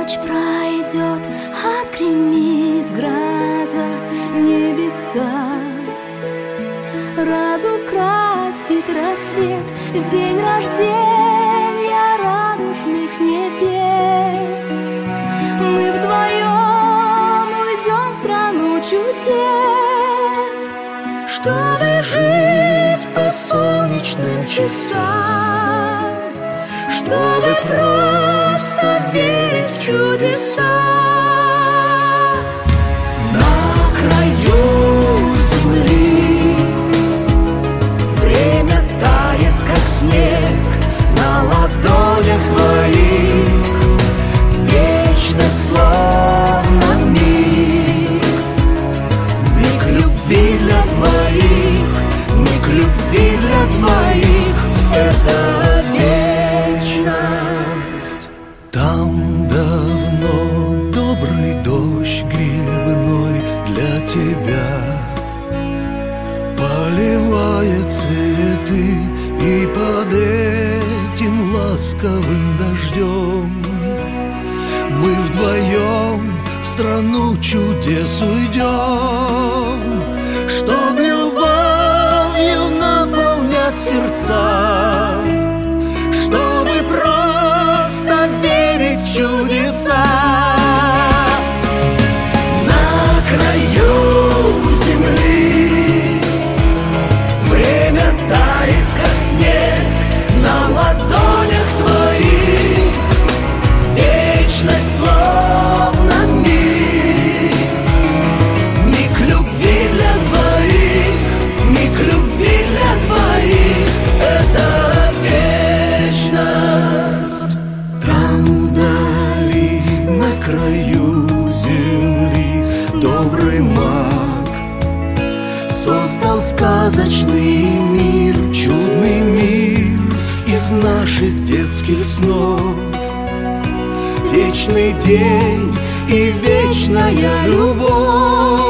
Ночь пройдет, отгремит гроза, небеса разукрасит рассвет в день рождения радужных небес. Мы вдвоем уйдем в страну чудес, чтобы жить по солнечным часам, чтобы просто верить в чудеса. На краю земли время тает, как снег на ладонях твоих. Вечность словно миг, миг любви для двоих, миг любви для двоих. Это вечность. Там давно добрый дождь грибной для тебя поливает цветы, и под этим ласковым дождем мы вдвоем в страну чудес уйдем, чтоб любовью наполнять сердца, чтобы просто верить в чудеса. На краю земли время тает, как снег на ладонях твоих. Вечность словно миг, миг любви для двоих, миг любви для двоих. Это вечность. Там вдали, на краю земли, добрый маг создал сказочный мир, чудный мир из наших детских снов. Вечный день и вечная любовь.